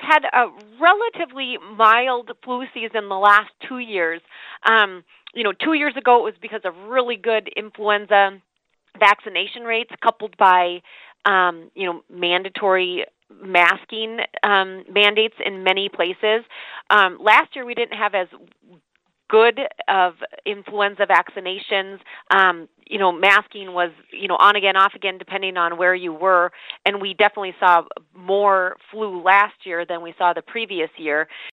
had a relatively mild flu season the last 2 years. 2 years ago it was because of really good influenza vaccination rates coupled by, mandatory masking mandates in many places. Last year we didn't have as good of influenza vaccinations. Masking was, on again, off again, depending on where you were. And we definitely saw more flu last year than we saw the previous year.